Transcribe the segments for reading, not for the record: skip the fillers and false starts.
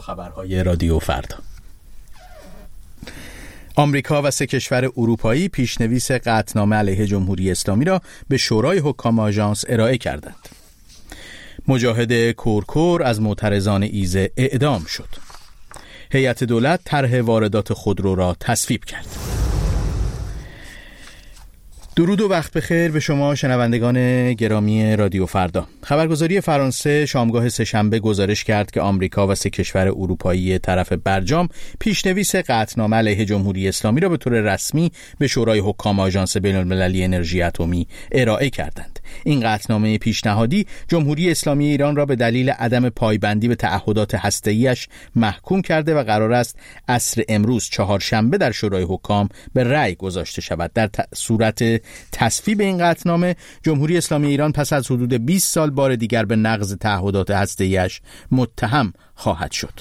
خبرهای رادیو فردا. آمریکا و 3 کشور اروپایی پیشنویس قطعنامه علیه جمهوری اسلامی را به شورای حکام آژانس ارائه کردند. مجاهد کورکور از معترضان ایزه اعدام شد. هیئت دولت طرح واردات خودرو را تصویب کرد. درود و وقت بخیر به شما شنوندگان گرامی رادیو فردا. خبرگزاری فرانسه شامگاه سه‌شنبه گزارش کرد که آمریکا و 3 کشور اروپایی طرف برجام پیشنویس قطعنامه علیه جمهوری اسلامی را به طور رسمی به شورای حکام آژانس بین‌المللی انرژی اتمی ارائه کردند. این قطعنامه پیشنهادی جمهوری اسلامی ایران را به دلیل عدم پایبندی به تعهدات هسته‌ایش محکوم کرده و قرار است عصر امروز چهارشنبه در شورای حکام به رأی گذاشته شود. در صورت تصویب این قطعنامه جمهوری اسلامی ایران پس از حدود 20 سال بار دیگر به نقض تعهدات هسته‌ایش متهم خواهد شد.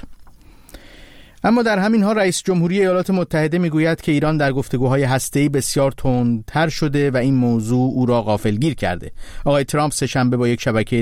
اما در همین حال رئیس جمهوری ایالات متحده میگوید که ایران در گفتگوهای هسته‌ای بسیار تندتر شده و این موضوع او را غافلگیر کرده. آقای ترامپ سه‌شنبه با یک شبکه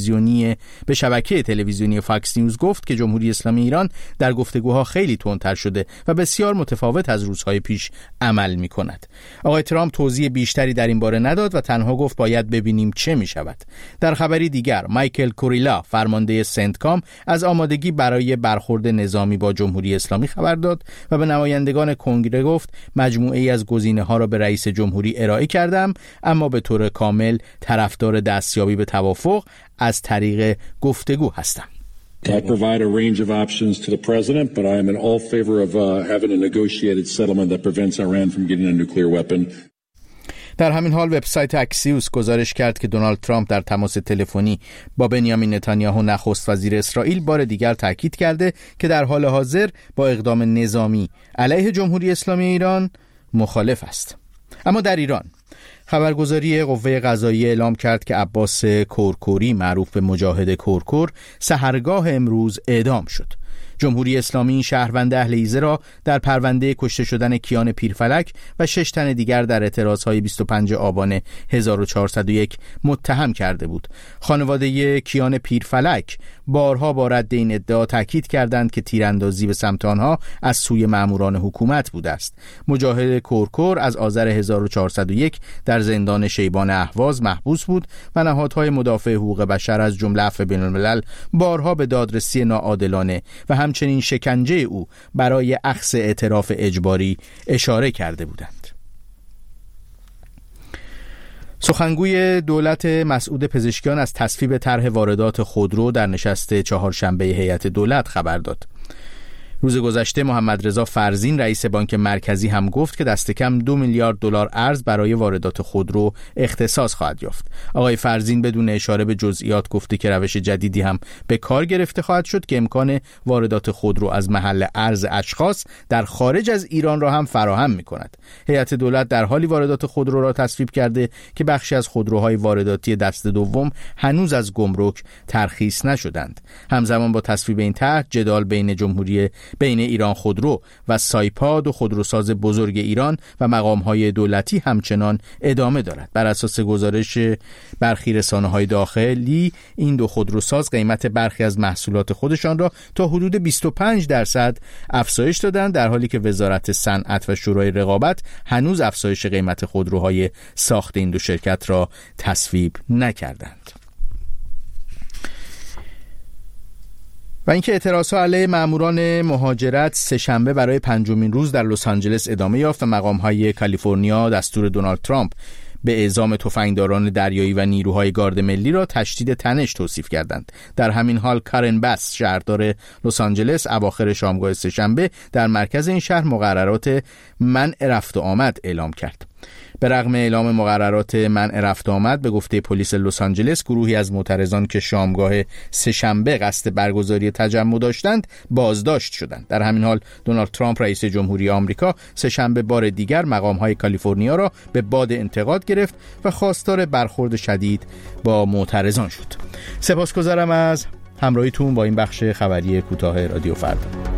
تلویزیونی فاکس نیوز گفت که جمهوری اسلامی ایران در گفتگوها خیلی تندتر شده و بسیار متفاوت از روزهای پیش عمل می‌کند. آقای ترامپ توضیح بیشتری در این باره نداد و تنها گفت باید ببینیم چه می‌شود. در خبری دیگر مایکل کوریلا فرمانده سنتکام از آمادگی برای برخورد نظامی با جمهوری اسلامی خبر داد و به نمایندگان کنگره گفت مجموعه‌ای از گزینه‌ها را به رئیس جمهوری ارائه کردم، اما به طور کامل طرفدار دستیابی به توافق از طریق گفتگو هستم. I provide a range of options to the president, but I am in all favor of having a negotiated settlement that prevents Iran from getting a nuclear weapon. در همین حال وبسایت اکسیوس گزارش کرد که دونالد ترامپ در تماس تلفنی با بنیامین نتانیاهو نخست وزیر اسرائیل بار دیگر تاکید کرده که در حال حاضر با اقدام نظامی علیه جمهوری اسلامی ایران مخالف است. اما در ایران خبرگزاری قوه قضاییه اعلام کرد که عباس کورکوری معروف به مجاهد کورکور سحرگاه امروز اعدام شد. جمهوری اسلامی این شهروند اهل ایزه را در پرونده کشته شدن کیان پیرفلک و 6 تن دیگر در اعتراضهای 25 آبان 1401 متهم کرده بود. خانواده کیان پیرفلک بارها با رد این ادعا تاکید کردند که تیراندازی به سمت آنها از سوی ماموران حکومت بوده است. مجاهد کورکور از آذر 1401 در زندان شیبان اهواز محبوس بود و نهادهای مدافع حقوق بشر از جمله عفو بین‌الملل بارها به دادرسی ناعادلانه و همچنین شکنجه او برای اخذ اعتراف اجباری اشاره کرده بودند. سخنگوی دولت مسعود پزشکیان از تصویب طرح واردات خودرو در نشست چهارشنبه هیئت دولت خبر داد. روز گذشته محمد رضا فرزین رئیس بانک مرکزی هم گفت که دست کم 2 میلیارد دلار ارز برای واردات خودرو اختصاص خواهد یافت. آقای فرزین بدون اشاره به جزئیات گفته که روش جدیدی هم به کار گرفته خواهد شد که امکان واردات خودرو از محل ارز اشخاص در خارج از ایران را هم فراهم می‌کند. هیئت دولت در حالی واردات خودرو را تصویب کرده که بخشی از خودروهای وارداتی دست دوم هنوز از گمرک ترخیص نشدند. همزمان با تصویب این طرح جدال بین ایران خودرو و سایپاد و خودروساز بزرگ ایران و مقام‌های دولتی همچنان ادامه دارد. بر اساس گزارش برخی رسانه‌های داخلی این دو خودروساز قیمت برخی از محصولات خودشان را تا حدود 25% افزایش دادند، در حالی که وزارت صنعت و شورای رقابت هنوز افزایش قیمت خودروهای ساخت این دو شرکت را تصویب نکردند. و اینکه اعتراضها علیه ماموران مهاجرت سه‌شنبه برای 5مین روز در لس آنجلس ادامه یافت و مقام‌های کالیفرنیا دستور دونالد ترامپ به اعزام تفنگداران دریایی و نیروهای گارد ملی را تشدید تنش توصیف کردند. در همین حال کارن باس شهردار لس آنجلس اواخر شامگاه سه‌شنبه در مرکز این شهر مقررات منع رفت و آمد اعلام کرد. به رغم اعلام مقررات منع رفت و آمد به گفته پلیس لس آنجلس گروهی از معترضان که شامگاه سه‌شنبه قصد برگزاری تجمع داشتند بازداشت شدند. در همین حال دونالد ترامپ رئیس جمهوری آمریکا سه‌شنبه بار دیگر مقام‌های کالیفرنیا را به باد انتقاد گرفت و خواستار برخورد شدید با معترضان شد. سپاسگزارم از همراهیتون با این بخش خبری کوتاه رادیو فردا.